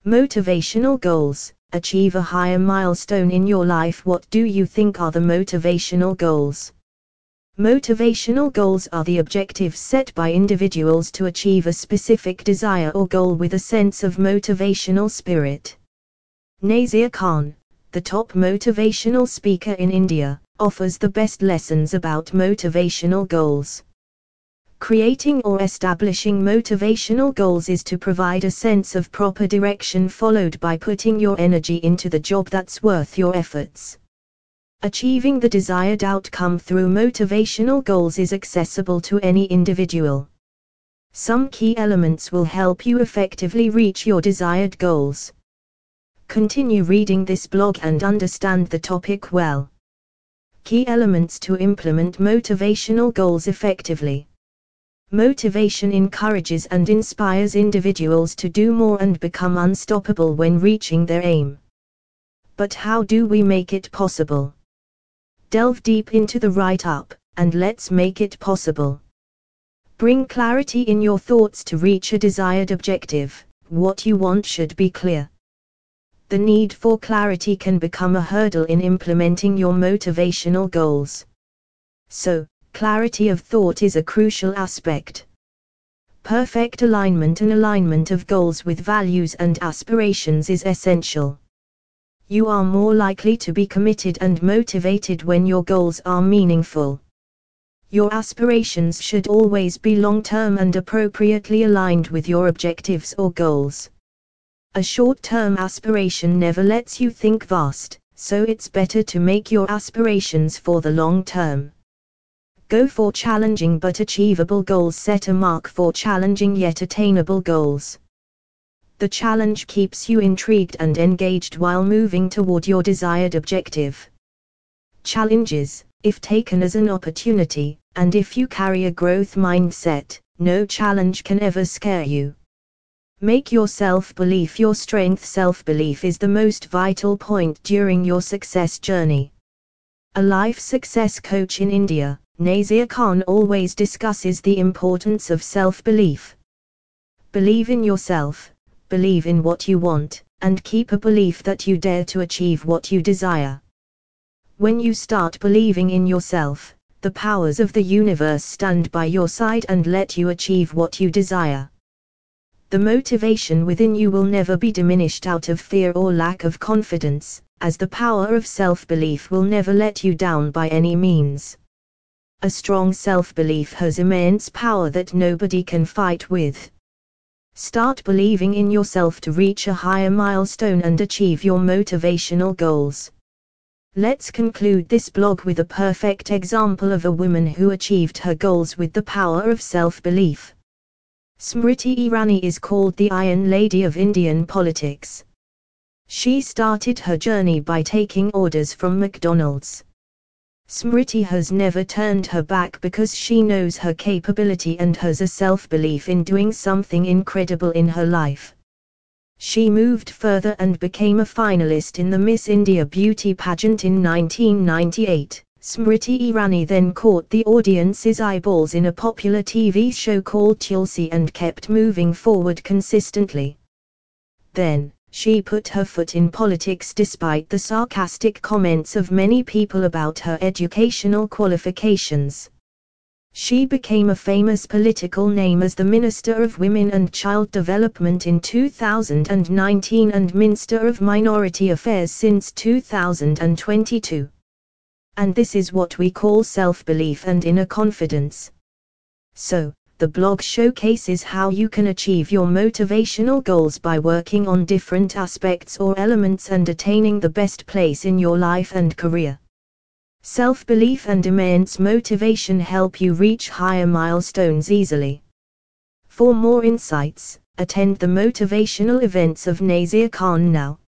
Motivational goals. Achieve a higher milestone in your life. What do you think are the motivational goals? Motivational goals are the objectives set by individuals to achieve a specific desire or goal with a sense of motivational spirit. Nazia Khan, the top motivational speaker in India, offers the best lessons about motivational goals. Creating or establishing motivational goals is to provide a sense of proper direction followed by putting your energy into the job that's worth your efforts. Achieving the desired outcome through motivational goals is accessible to any individual. Some key elements will help you effectively reach your desired goals. Continue reading this blog and understand the topic well. Key elements to implement motivational goals effectively. Motivation encourages and inspires individuals to do more and become unstoppable when reaching their aim. But how do we make it possible? Delve deep into the write-up, and let's make it possible. Bring clarity in your thoughts to reach a desired objective. What you want should be clear. The need for clarity can become a hurdle in implementing your motivational goals. So, clarity of thought is a crucial aspect. Perfect alignment and alignment of goals with values and aspirations is essential. You are more likely to be committed and motivated when your goals are meaningful. Your aspirations should always be long-term and appropriately aligned with your objectives or goals. A short-term aspiration never lets you think vast, so it's better to make your aspirations for the long term. Go for challenging but achievable goals. Set a mark for challenging yet attainable goals. The challenge keeps you intrigued and engaged while moving toward your desired objective. Challenges, if taken as an opportunity, and if you carry a growth mindset, no challenge can ever scare you. Make your self-belief your strength. Self-belief is the most vital point during your success journey. A life success coach in India, Nazia Khan always discusses the importance of self-belief. Believe in yourself, believe in what you want, and keep a belief that you dare to achieve what you desire. When you start believing in yourself, the powers of the universe stand by your side and let you achieve what you desire. The motivation within you will never be diminished out of fear or lack of confidence, as the power of self-belief will never let you down by any means. A strong self-belief has immense power that nobody can fight with. Start believing in yourself to reach a higher milestone and achieve your motivational goals. Let's conclude this blog with a perfect example of a woman who achieved her goals with the power of self-belief. Smriti Irani is called the Iron Lady of Indian politics. She started her journey by taking orders from McDonald's. Smriti has never turned her back because she knows her capability and has a self-belief in doing something incredible in her life. She moved further and became a finalist in the Miss India beauty pageant in 1998. Smriti Irani then caught the audience's eyeballs in a popular TV show called Tulsi and kept moving forward consistently. Then, she put her foot in politics despite the sarcastic comments of many people about her educational qualifications. She became a famous political name as the Minister of Women and Child Development in 2019 and Minister of Minority Affairs since 2022. And this is what we call self-belief and inner confidence. So, the blog showcases how you can achieve your motivational goals by working on different aspects or elements and attaining the best place in your life and career. Self-belief and immense motivation help you reach higher milestones easily. For more insights, attend the motivational events of Nazia Khan now.